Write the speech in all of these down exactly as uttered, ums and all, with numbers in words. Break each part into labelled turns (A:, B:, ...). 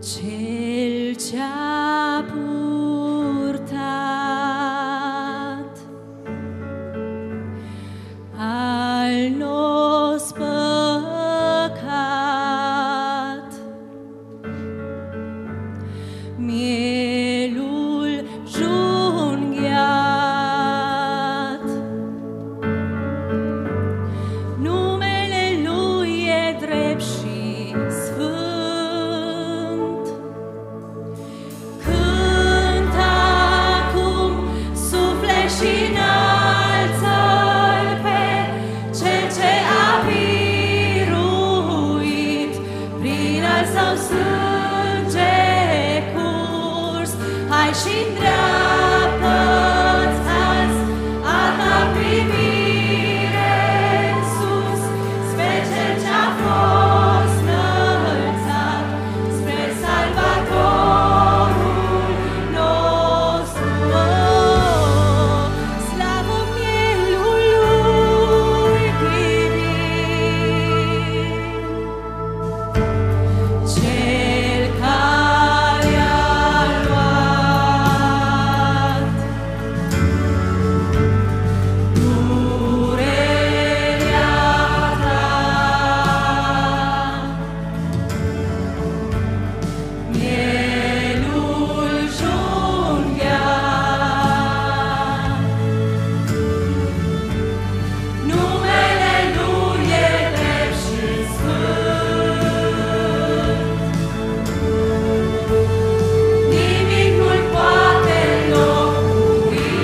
A: Cel ce-a purtat al nostru păcat, mielul junghiat, numele Lui e drept și sfânt. Sau sânge curs, hai și-ndreaptă-ți azi a ta privire în sus, spre Cel ce-a fost înălțat, spre Salvatorul nostru. Oh, slavă mielului divin! Cel care a luat durerea ta, mielul junghiat, numele Lui e drept și sfânt. Nimic nu-l poate înlocui.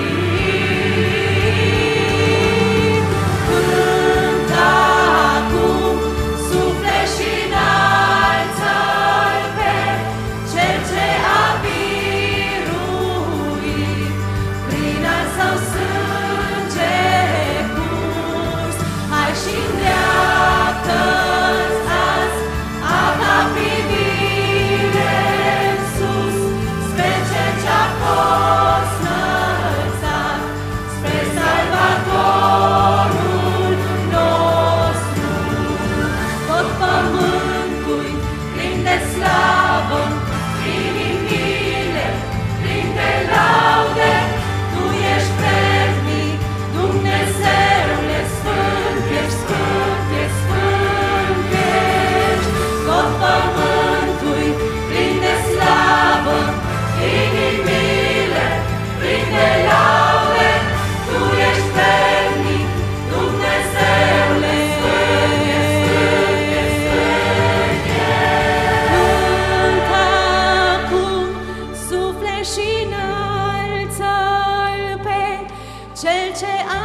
A: Cântă acum, sufle și înalță-L pe Cel ce a biruit prin al Său sânge curs. Hai și-ndreaptă-ți azi a ta privire în sus, spre Cel ce-a fost înălțat, spre Salvatorul nostru. Tot pământul plin de slavă, inimile plin de laude, Tu ești vrednic, Dumnezeule sfânt, ești sfânt, ești sfânt, ești. Tot pământul plin de slavă, inimile plin de laude, Tu ești vrednic, Dumnezeule sfânt, ești sfânt, ești sfânt, ești. Cântă acum, sufle și înalță-L pe Cel ce a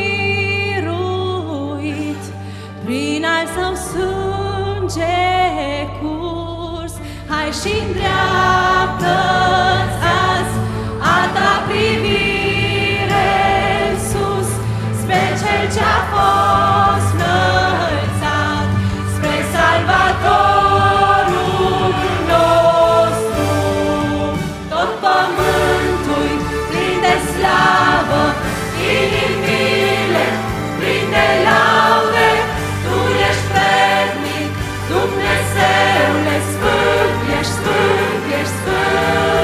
A: biruit prin al Său sânge curs. Hai și-ndreaptă-ți azi a ta privire în sus, spre Cel ce-a fost înălțat, spre Salvatorul nostru. Tot pământul plin de slavă, inimile plin de laude, Tu ești vrednic, Dumnezeule sfânt, ești sfânt, ești sfânt.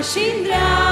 A: și-n dreapta,